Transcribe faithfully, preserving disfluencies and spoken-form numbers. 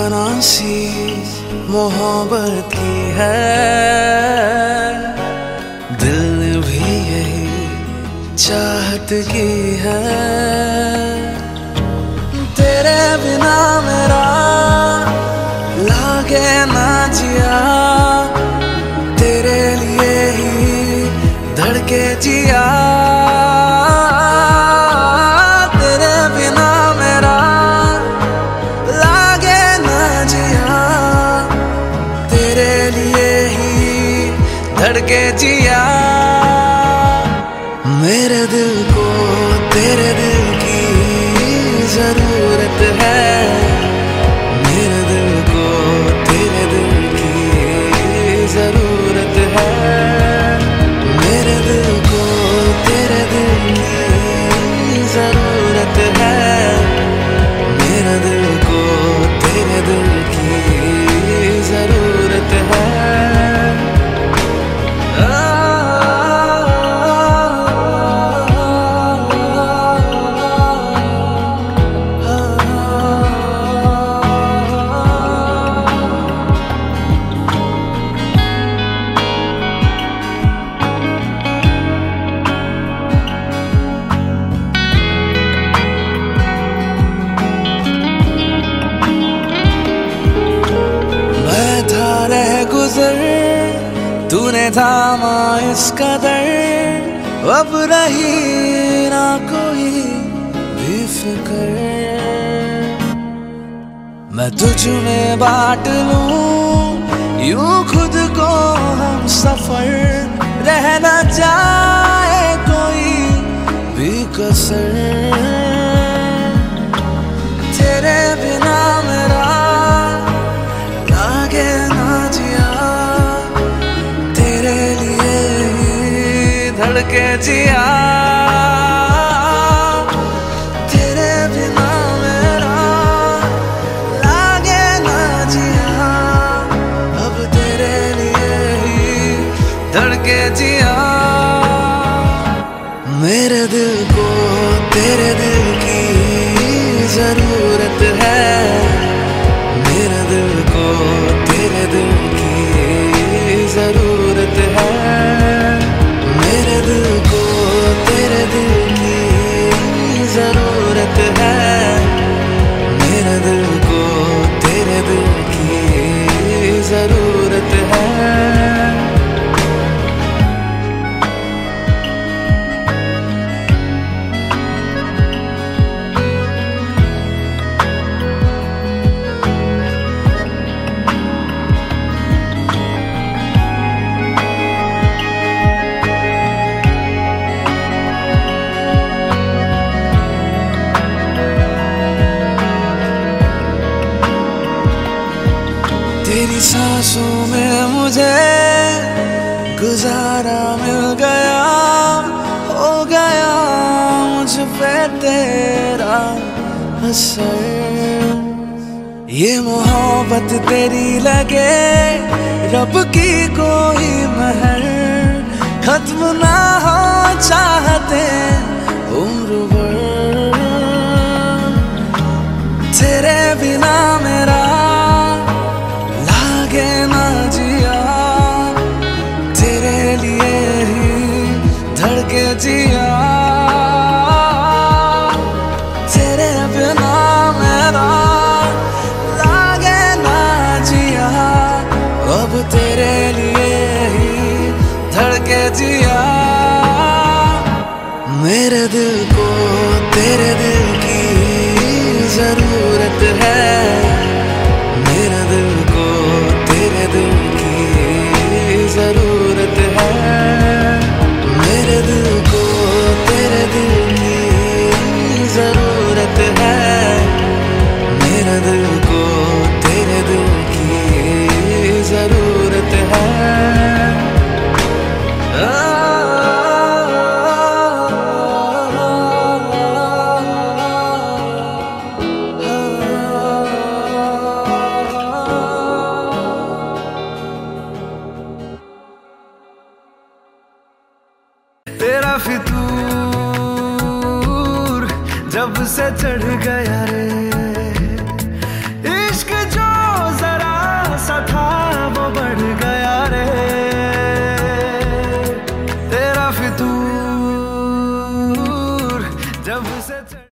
दीवाना सी मोहब्बत की है, दिल भी यही चाहत की है। तेरे बिना मेरा लागे ना जिया, तेरे लिए ही धड़के जिया। तेरे बिना मेरा लागे ना जिया, तेरे लिए ही धड़के जिया। मेरे दिल को तेरे दिल की जरूरत है, मेरे दिल को तेरे दिल की जरूरत है। मेरे दिल को तेरे दिल की जरूरत है, मेरे दिल को तेरे दिल की जरूरत है। तूने थामा इस कदर, अब रही ना कोई भी फिक्र। मैं तुझ में बांट लूं यूं खुद को हम सफर, रह ना जाए कोई भी कसर। तेरे बिना मेरा लागे ना जिया, तेरे लिए ही धड़के जिया। तेरे बिना मेरा लागे ना जिया, अब तेरे लिए ही धड़के जिया। मेरे दिल को तेरे दिल की जरूरत है, मेरे दिल को तेरे दिल की जरूरत है। मेरे दिल को तेरे दिल की जरूरत है, मेरे दिल को तेरे दिल की जरूरत है। तेरी सांसों में मुझे गुजारा मिल गया, हो गया मुझ पे तेरा असर। ये मोहब्बत तेरी लगे रब की कोई महर, खत्म ना हो चाहते उम्र भर। तेरे बिना मेरा लागे ना जिया, तेरे लिए ही धड़के जिया। तेरे बिना मेरा लागे ना जिया, अब तेरे लिए ही धड़के जिया। मेरे दिल को तेरे दिल की जरूरत है, मेरे दिल को तेरे दिल की जरूरत है। मेरे दिल को तेरे दिल की जरूरत है, मेरे दिल को तेरे दिल की जरूरत है। तेरा फितूर जब से चढ़ गया रे,